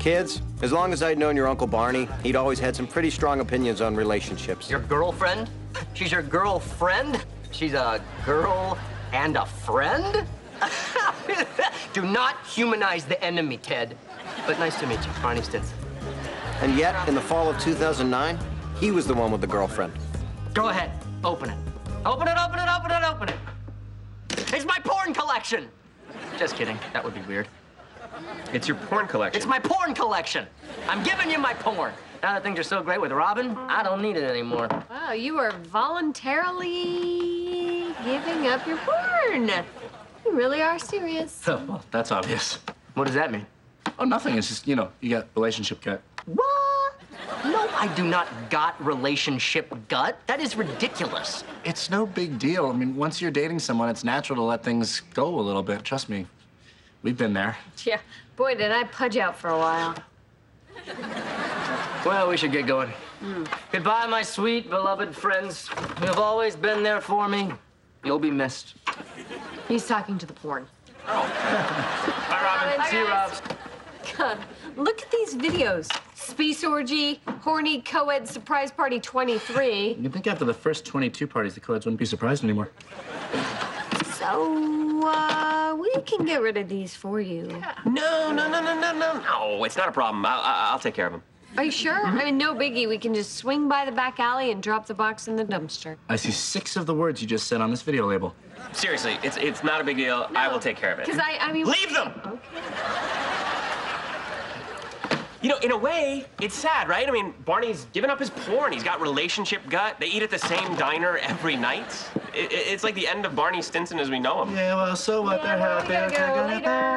Kids, as long as I'd known your Uncle Barney, he'd always had some pretty strong opinions on relationships. Your girlfriend? She's your girlfriend? She's a girl and a friend? Do not humanize the enemy, Ted. But nice to meet you, Barney Stinson. And yet, in the fall of 2009, he was the one with the girlfriend. Go ahead, open it. Open it, open it, open it, open it. It's my porn collection. Just kidding, that would be weird. It's your porn collection. It's my porn collection. I'm giving you my porn. Now that things are so great with Robin, I don't need it anymore. Wow, you are voluntarily giving up your porn. You really are serious. Oh, well, that's obvious. What does that mean? Oh, nothing. It's just, you know, you got relationship gut. What? No, I do not got relationship gut. That is ridiculous. It's no big deal. I mean, once you're dating someone, it's natural to let things go a little bit. Trust me. We've been there. Yeah, boy, did I pudge out for a while. Well, we should get going. Goodbye, my sweet, beloved friends. You have always been there for me. You'll be missed. He's talking to the porn. Bye, Robin. Bye, See you, Rob. guys. God, look at these videos. Space orgy, horny co-ed surprise party 23. You'd think after the first 22 parties, the co-eds wouldn't be surprised anymore. So, we can get rid of these for you. No, it's not a problem. I'll take care of them. Are you sure? I mean, no biggie. We can just swing by the back alley and drop the box in the dumpster. I see 6 of the words you just said on this video label. Seriously, it's not a big deal. I will take care of it. Because I mean... Leave them! Okay. You know, in a way, it's sad, right? I mean, Barney's given up his porn. He's got relationship gut. They eat at the same diner every night. It's like the end of Barney Stinson as we know him. Yeah, well, so what? They're happy. We gotta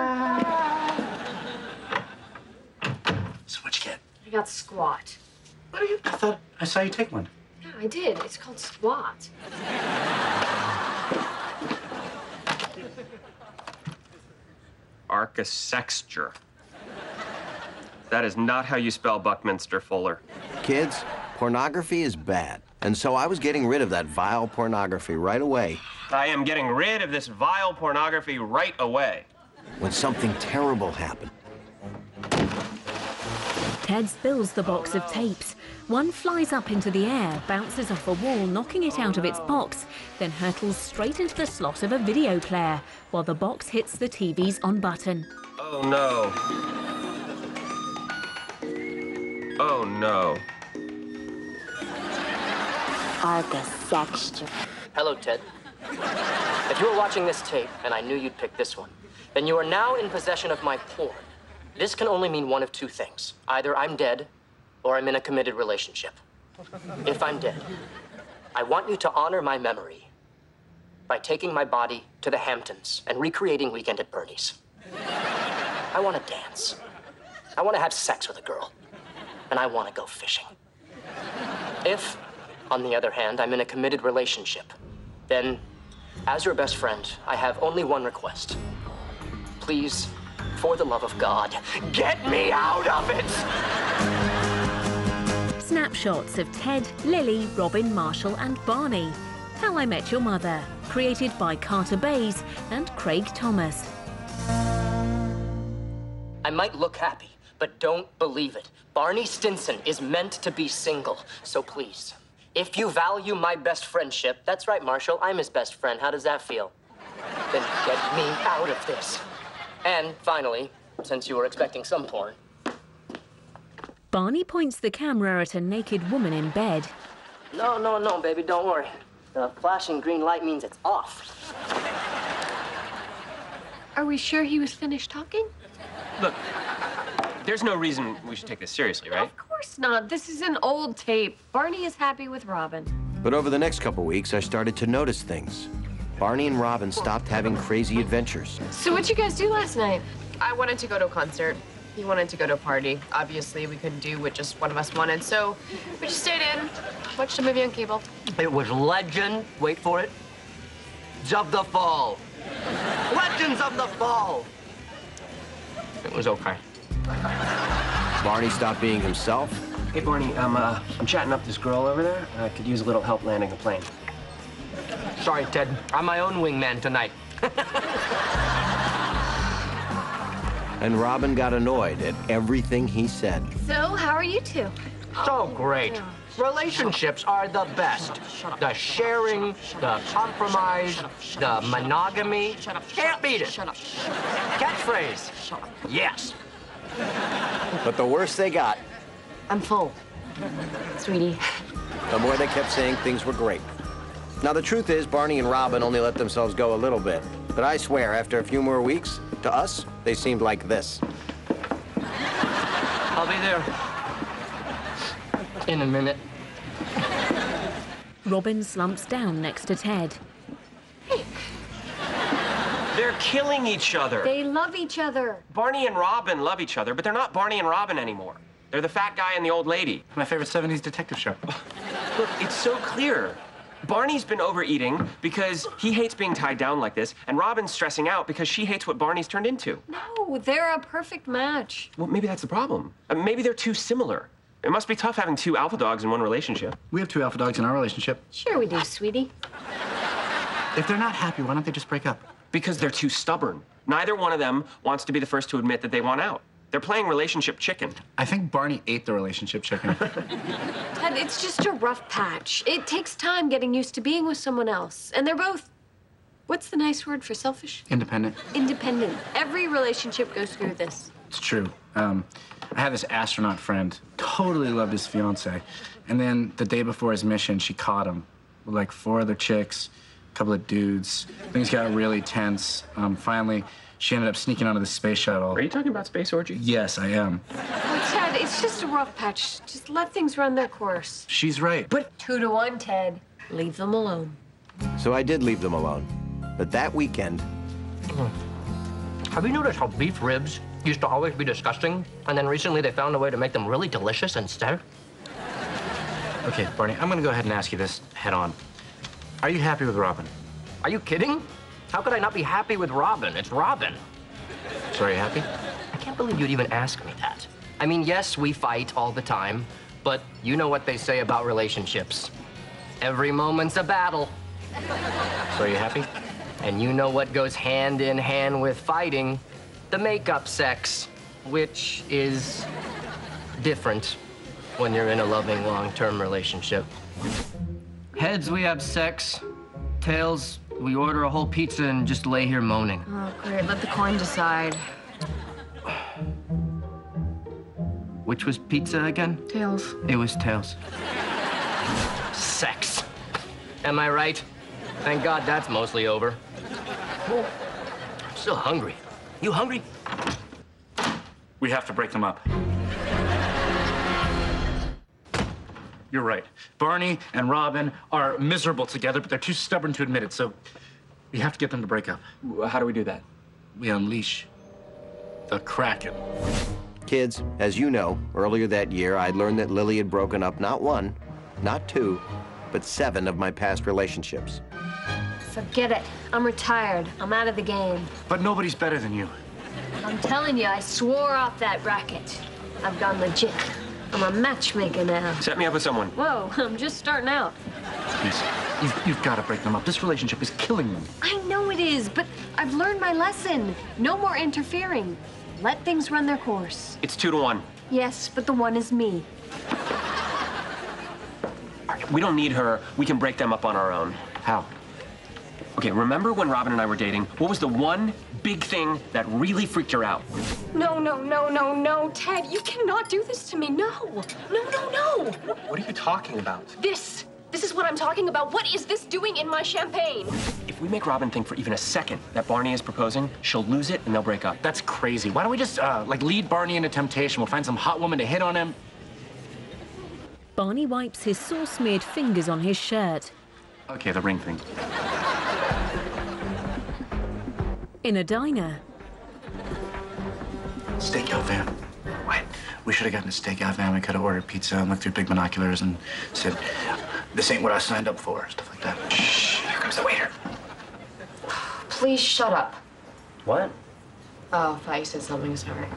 go later. So what'd you get? I got squat. What are you? I thought I saw you take one. Yeah, I did. It's called squat. Architecture. That is not how you spell Buckminster Fuller. Kids, pornography is bad. And so I was getting rid of that vile pornography right away I am getting rid of this vile pornography right away. when something terrible happened. Ted spills the box of tapes. One flies up into the air, bounces off a wall, knocking it out of its box, then hurtles straight into the slot of a video player, while the box hits the TV's on button. Oh, no. Oh, no. Architecture. Hello, Ted. If you were watching this tape and I knew you'd pick this one, then you are now in possession of my porn. This can only mean one of two things. Either I'm dead or I'm in a committed relationship. If I'm dead, I want you to honor my memory by taking my body to the Hamptons and recreating Weekend at Bernie's. I want to dance. I want to have sex with a girl. And I want to go fishing. If, on the other hand, I'm in a committed relationship, then, as your best friend, I have only one request. Please, for the love of God, get me out of it! Snapshots of Ted, Lily, Robin, Marshall and Barney. How I Met Your Mother, created by Carter Bays and Craig Thomas. I might look happy, but don't believe it. Barney Stinson is meant to be single, so please, if you value my best friendship, that's right, Marshall, I'm his best friend. How does that feel? Then get me out of this. And finally, since you were expecting some porn, Barney points the camera at a naked woman in bed. No, baby, don't worry. The flashing green light means it's off. Are we sure he was finished talking? Look, there's no reason we should take this seriously, right? Of course not. This is an old tape. Barney is happy with Robin. But over the next couple weeks, I started to notice things. Barney and Robin stopped having crazy adventures. So what'd you guys do last night? I wanted to go to a concert. He wanted to go to a party. Obviously, we couldn't do what just one of us wanted, so we just stayed in, watched a movie on cable. It was Legend, wait for it, of the Fall. Legends of the Fall. It was okay. Barney stopped being himself. Hey, Barney, I'm chatting up this girl over there. I could use a little help landing a plane. Sorry, Ted. I'm my own wingman tonight. And Robin got annoyed at everything he said. So, how are you two? So great. Relationships are the best. The sharing, the compromise, the monogamy. Can't beat it. Catchphrase. Yes. But the worse they got, I'm full. Sweetie. the more they kept saying things were great. Now, the truth is, Barney and Robin only let themselves go a little bit. But I swear, after a few more weeks, to us, they seemed like this. I'll be there. In a minute. Robin slumps down next to Ted. They're killing each other. They love each other. Barney and Robin love each other, but they're not Barney and Robin anymore. They're the fat guy and the old lady. My favorite 70s detective show. Look, it's so clear. Barney's been overeating because he hates being tied down like this, and Robin's stressing out because she hates what Barney's turned into. No, they're a perfect match. Well, maybe that's the problem. Maybe they're too similar. It must be tough having two alpha dogs in one relationship. We have 2 alpha dogs in our relationship. Sure we do, sweetie. If they're not happy, why don't they just break up? Because they're too stubborn. Neither one of them wants to be the first to admit that they want out. They're playing relationship chicken. I think Barney ate the relationship chicken. Ted, it's just a rough patch. It takes time getting used to being with someone else. And they're both, what's the nice word for selfish? Independent. Independent. Every relationship goes through this. It's true. I had this astronaut friend, totally loved his fiance. And then the day before his mission, she caught him with like 4 other chicks, a couple of dudes. Things got really tense. Finally, she ended up sneaking onto the space shuttle. Are you talking about Space Orgy? Yes, I am. Oh, Ted, it's just a rough patch. Just let things run their course. She's right. But 2 to 1, Ted. Leave them alone. So I did leave them alone. But that weekend, Have you noticed how beef ribs used to always be disgusting, and then recently they found a way to make them really delicious instead? Okay, Barney, I'm gonna go ahead and ask you this head on. Are you happy with Robin? Are you kidding? How could I not be happy with Robin? It's Robin. So are you happy? I can't believe you'd even ask me that. I mean, yes, we fight all the time, but you know what they say about relationships. Every moment's a battle. So are you happy? And you know what goes hand in hand with fighting? The makeup sex, which is different when you're in a loving, long-term relationship. Heads, we have sex. Tails, we order a whole pizza and just lay here moaning. Oh, great. Let the coin decide. Which was pizza again? Tails. It was tails. Sex. Am I right? Thank God that's mostly over. Oh, I'm still hungry. You hungry? We have to break them up. You're right. Barney and Robin are miserable together, but they're too stubborn to admit it, so we have to get them to break up. how do we do that? We unleash the Kraken. kids, as you know, earlier that year, I'd learned that Lily had broken up not 1, not 2, but 7 of my past relationships. Forget it. I'm retired. I'm out of the game. But nobody's better than you. I'm telling you, I swore off that racket. I've gone legit. I'm a matchmaker now. Set me up with someone. Whoa, I'm just starting out. Please, you've got to break them up. This relationship is killing them. I know it is, but I've learned my lesson. No more interfering. Let things run their course. It's 2 to 1. Yes, but the one is me. We don't need her. We can break them up on our own. How? Okay, remember when Robin and I were dating? What was the one big thing that really freaked her out? No, no, no, no, no, Ted, you cannot do this to me. No, no, no, no. What are you talking about? This is what I'm talking about. What is this doing in my champagne? If we make Robin think for even a second that Barney is proposing, she'll lose it and they'll break up. That's crazy. Why don't we just, lead Barney into temptation? We'll find some hot woman to hit on him. Barney wipes his sauce-smeared fingers on his shirt. Okay, the ring thing. In a diner, Stakeout van. What? We should have gotten a stakeout van. We could have ordered pizza and looked through big binoculars and said, this ain't what I signed up for, stuff like that. Shh, here comes the waiter. Please shut up. What? Oh, I thought you said something. Sorry.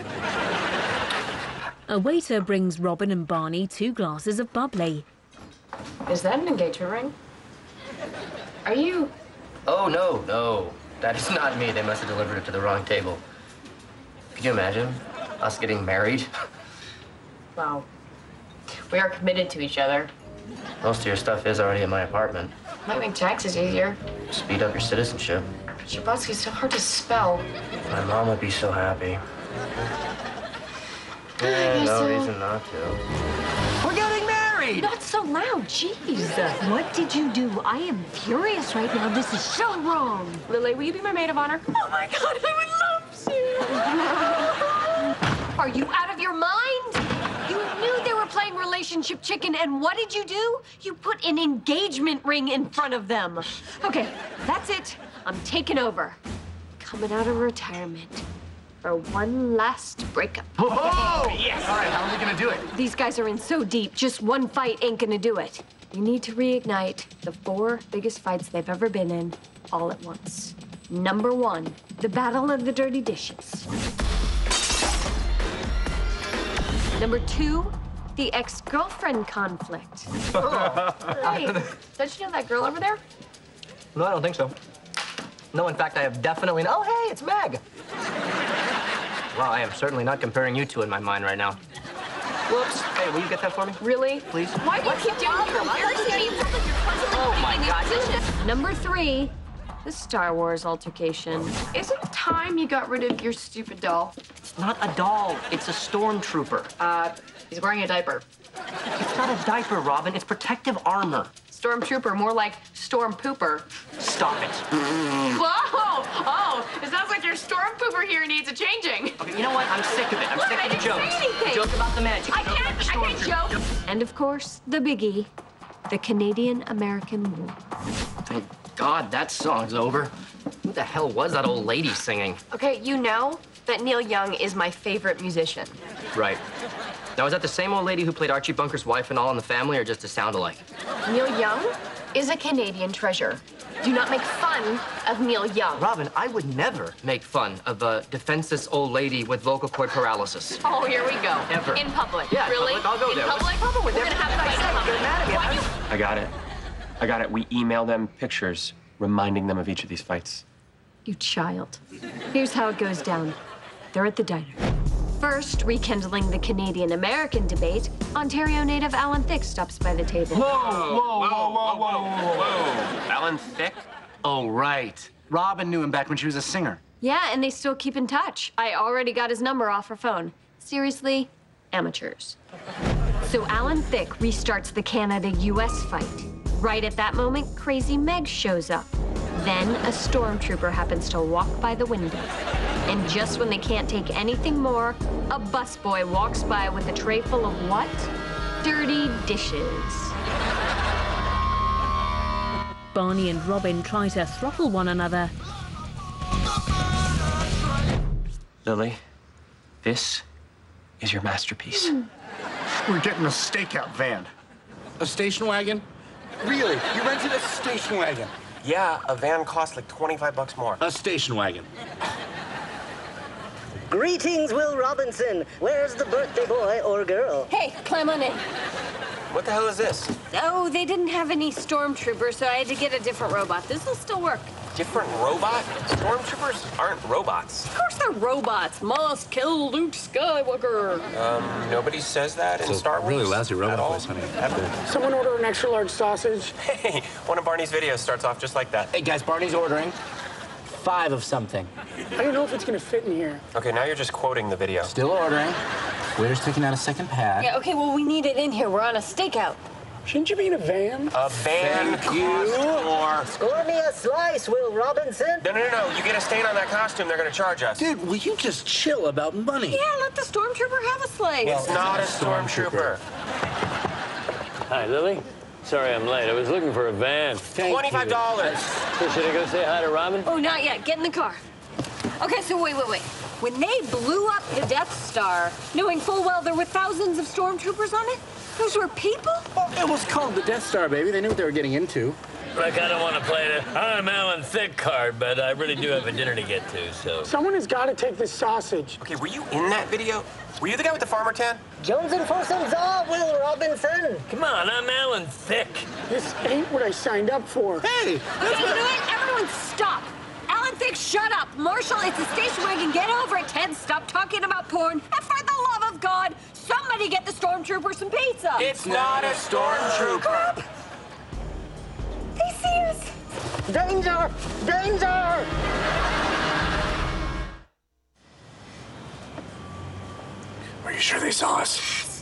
a waiter brings Robin and Barney 2 glasses of bubbly. Is that an engagement ring? Are you... Oh, no. That is not me. They must have delivered it to the wrong table. Could you imagine us getting married? Wow. We are committed to each other. Most of your stuff is already in my apartment. Might make taxes easier. Speed up your citizenship. Shabowski's so hard to spell. My mom would be so happy. guess No so. reason not to. We're getting married! Not so loud, jeez. What did you do? I am furious right now. This is so wrong. Lily, will you be my maid of honor? Oh my God, I would love to. Are you out of your mind? You knew they were playing relationship chicken, and what did you do? You put an engagement ring in front of them. Okay, that's it. I'm taking over. Coming out of retirement for one last breakup. Oh, yes! All right, how are we gonna do it? These guys are in so deep, just one fight ain't gonna do it. You need to reignite the 4 biggest fights they've ever been in all at once. Number 1, the battle of the dirty dishes. Number 2, the ex-girlfriend conflict. Hey, don't you know that girl over there? No, I don't think so. No, in fact, I have definitely. Oh, hey, it's Meg. Wow, I am certainly not comparing you two in my mind right now. Whoops. Hey, will you get that for me? Really? Please? Why do you keep doing comparison? Oh, my God. Number 3, the Star Wars altercation. Isn't it time you got rid of your stupid doll? It's not a doll. It's a stormtrooper. He's wearing a diaper. It's not a diaper, Robin. It's protective armor. Stormtrooper, more like storm pooper. Stop it. Whoa! Oh, it sounds like your storm pooper here needs a changing. Okay, you know what? I'm sick of it. I'm Look, sick I of the didn't say jokes. anything. The joke about the magic. I can't joke. And of course, the biggie, the Canadian-American War. Thank God that song's over. Who the hell was that old lady singing? Okay, you know that Neil Young is my favorite musician. Right. Now, is that the same old lady who played Archie Bunker's wife in All in the Family, or just a sound-alike? Neil Young is a Canadian treasure. Do not make fun of Neil Young. Robin, I would never make fun of a defenseless old lady with vocal cord paralysis. Oh, here we go. Ever. In public. Yeah, in really? public, I'll go there. In public? We're gonna have a fight in public. Why you- I got it. We email them pictures reminding them of each of these fights. You child. Here's how it goes down. They're at the diner. First, rekindling the Canadian-American debate, Ontario native Alan Thicke stops by the table. Whoa. Alan Thicke? Oh, right. Robin knew him back when she was a singer. Yeah, and they still keep in touch. I already got his number off her phone. Seriously, amateurs. So Alan Thicke restarts the Canada-US fight. Right at that moment, Crazy Meg shows up. Then a stormtrooper happens to walk by the window. And just when they can't take anything more, a busboy walks by with a tray full of what? Dirty dishes. Barney and Robin try to throttle one another. Lily, this is your masterpiece. We're getting a stakeout van. A station wagon? Really? You rented a station wagon? Yeah, a van costs like $25 more. A station wagon. Greetings, Will Robinson. Where's the birthday boy or girl? Hey, climb on in. What the hell is this? Oh, they didn't have any stormtroopers, so I had to get a different robot. This will still work. Different robot? Stormtroopers aren't robots. Of course they're robots. Must kill Luke Skywalker. Nobody says that in Star Wars. Really lousy robot at all. voice, honey. Ever. Someone order an extra large sausage. Hey, one of Barney's videos starts off just like that. Hey, guys, Barney's ordering 5 of something. I don't know if it's gonna fit in here. Okay, now you're just quoting the video. Still ordering. Waiter's taking out a second pad. Yeah, okay, well, we need it in here. We're on a stakeout. Shouldn't you be in a van? A van costs more. Score me a slice, Will Robinson. No. You get a stain on that costume, they're gonna charge us. Dude, will you just chill about money? Yeah, let the stormtrooper have a slice. It's not a stormtrooper. Hi, Lily. Sorry I'm late. I was looking for a van. $25. So should I go say hi to Robin? Oh, not yet. Get in the car. Okay, so wait. When they blew up the Death Star, knowing full well there were thousands of stormtroopers on it, those were people? Well, it was called the Death Star, baby. They knew what they were getting into. Look, I don't want to play the I'm Alan Thicke card, but I really do have a dinner to get to, so... Someone has got to take this sausage. Okay, were you in that video? Were you the guy with the farmer tan? Jonesing for some zaw, Will Robinson. Come on, I'm Alan Thicke. This ain't what I signed up for. Hey! Okay, you know what? Everyone stop. Alan Thicke Thicke, shut up! Marshall, it's a station wagon. Get over it. Ted, stop talking about porn. And for the love of God, somebody get the stormtrooper some pizza. It's not a stormtrooper. They see us. Danger! Danger! Are you sure they saw us?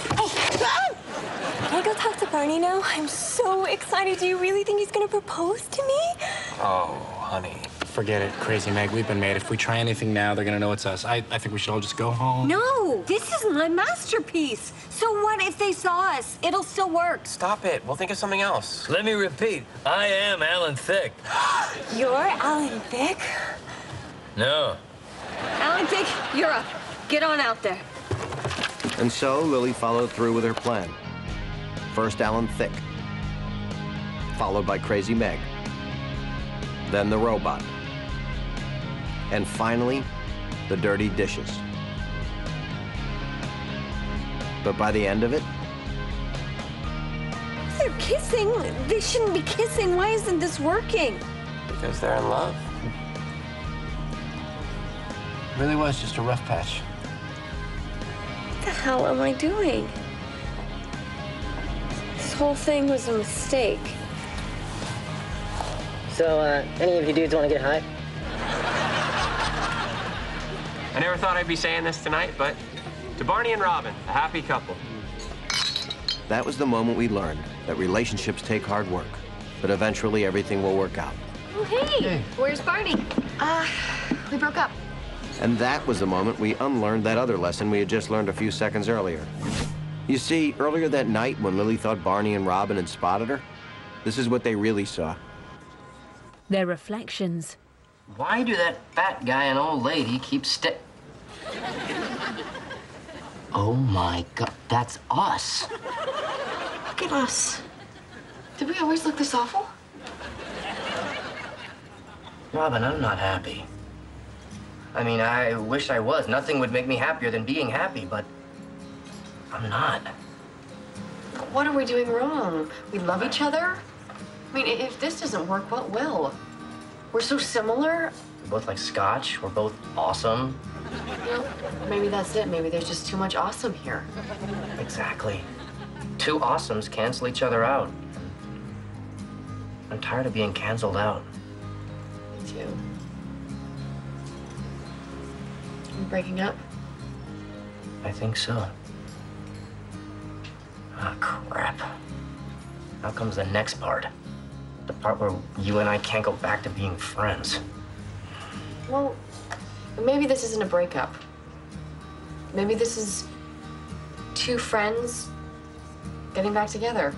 Can I go talk to Barney now? I'm so excited. Do you really think he's gonna propose to me? Oh, honey. Forget it, Crazy Meg. We've been made. If we try anything now, they're gonna know it's us. I think we should all just go home. No, this is my masterpiece. So what if they saw us? It'll still work. Stop it. We'll think of something else. Let me repeat. I am Alan Thicke. You're Alan Thicke? No. Alan Thicke, you're up. Get on out there. And so Lily followed through with her plan. First Alan Thicke, followed by Crazy Meg, then the robot, and finally, the dirty dishes. But by the end of it, They're kissing. They shouldn't be kissing. Why isn't this working? Because they're in love. It really was just a rough patch. What the hell am I doing? This whole thing was a mistake. So, any of you dudes want to get high? I never thought I'd be saying this tonight, but to Barney and Robin, a happy couple. that was the moment we learned that relationships take hard work, but eventually everything will work out. Oh, hey. Where's Barney? We broke up. And that was the moment we unlearned that other lesson we had just learned a few seconds earlier. You see, earlier that night when Lily thought Barney and Robin had spotted her, this is what they really saw. Their reflections. Why do that fat guy and old lady keep Oh my God, that's us. Look at us. Did we always look this awful? Robin, I'm not happy. I mean, I wish I was. Nothing would make me happier than being happy, but I'm not. What are we doing wrong? We love each other? I mean, if this doesn't work, what will? We're so similar. We both like scotch. We're both awesome. You know, maybe that's it. Maybe there's just too much awesome here. Exactly. Two awesomes cancel each other out. I'm tired of being canceled out. Me too. Are we breaking up? I think so. Ah, crap. Now comes the next part. The part where you and I can't go back to being friends. Well, maybe this isn't a breakup. Maybe this is two friends getting back together.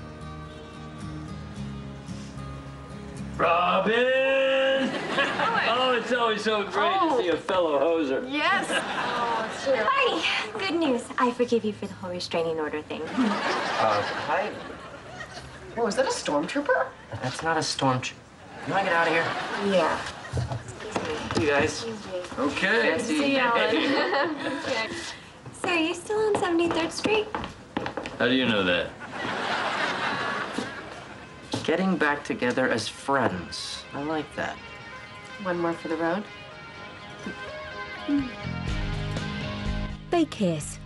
Robin! Oh, it's always so great to see a fellow hoser. Yes. Oh, it's true. Barney, good news. I forgive you for the whole restraining order thing. Hi. Oh, is that a stormtrooper? That's not a storm. Can I get out of here? Yeah. You guys. Okay. Good to see you, Alan. So, are you still on 73rd Street? How do you know that? Getting back together as friends. I like that. One more for the road. They kiss.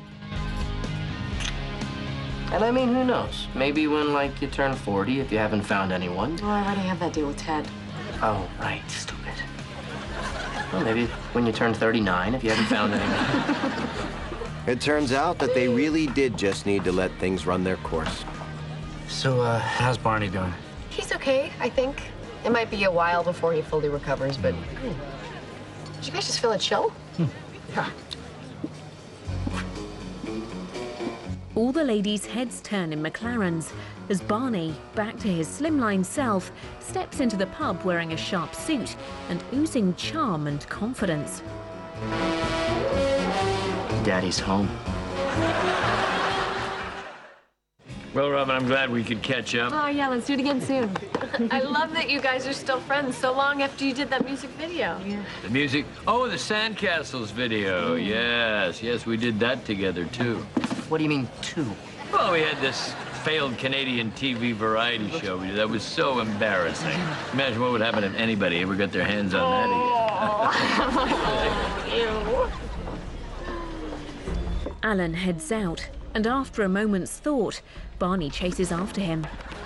And I mean, who knows? Maybe when, like, you turn 40, if you haven't found anyone. Oh, I already have that deal with Ted. Oh, right. Stupid. Well, maybe when you turn 39, if you haven't found anyone. It turns out that they really did just need to let things run their course. So, how's Barney doing? He's okay, I think. It might be a while before he fully recovers, but... Did you guys just feel a chill? Yeah. All the ladies' heads turn in McLarens as Barney, back to his slimline self, steps into the pub wearing a sharp suit and oozing charm and confidence. Daddy's home. Well, Robin, I'm glad we could catch up. Oh, yeah, let's do it again soon. I love that you guys are still friends so long after you did that music video. Yeah. The music? Oh, the Sandcastles video. Yes, we did that together, too. What do you mean, two? Well, we had this failed Canadian TV variety show we did. That was so embarrassing. Imagine what would happen if anybody ever got their hands on that again. Ew. Alan heads out, and after a moment's thought, Barney chases after him.